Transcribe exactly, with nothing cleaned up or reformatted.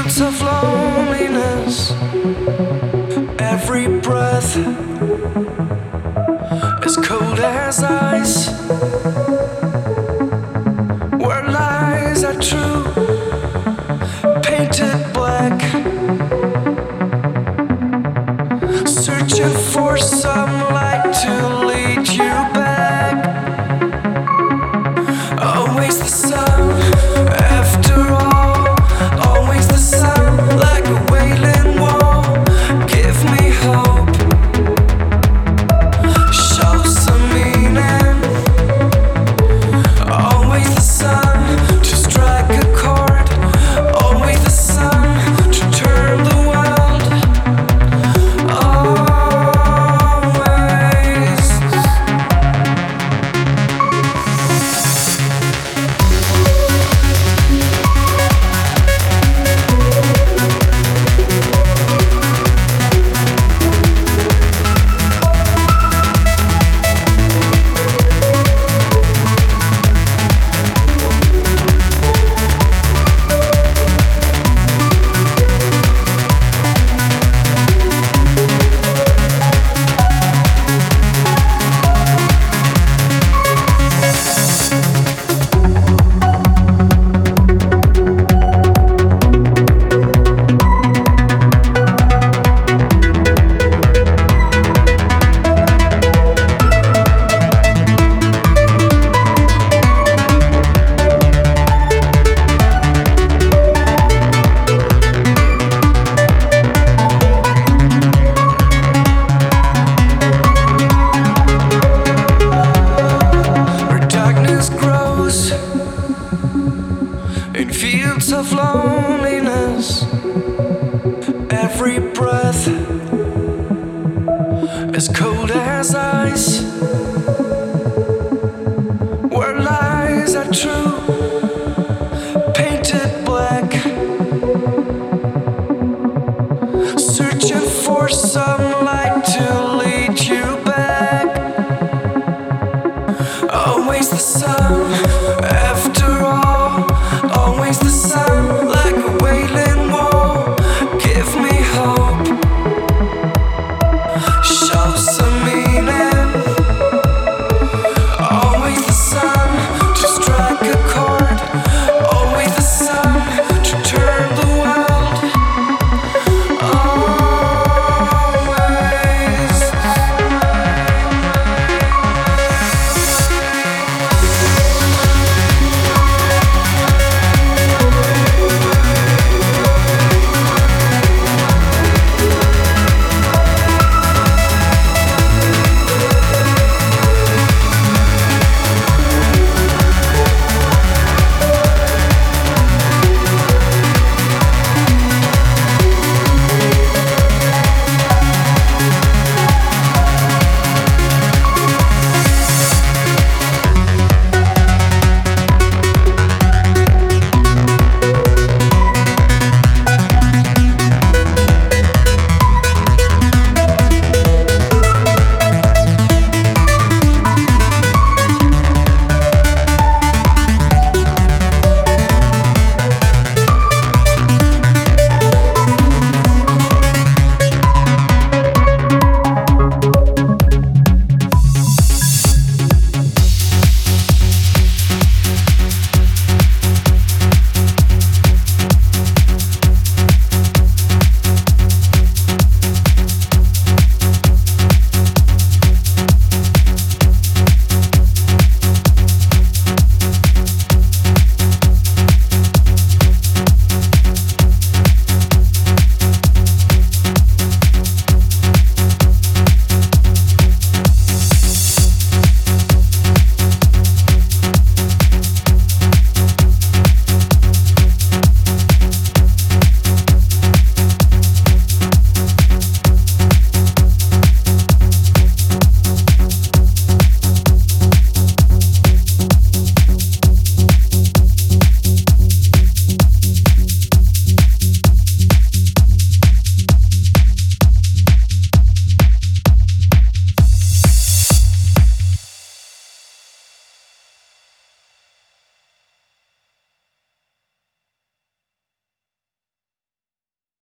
fields of loneliness, every breath as cold as ice, where lies are true, painted black, searching for some light to lead you back. Always the sun, after all, always the sun, like a wailing wall. Give me hope, show some meaning. Always the sun to strike a chord, always the sun to turn the world. Always. In fields of loneliness, every breath as cold as ice, where lies are true, painted black, searching for some light to lead you back. Always the sun, after all, always the sun.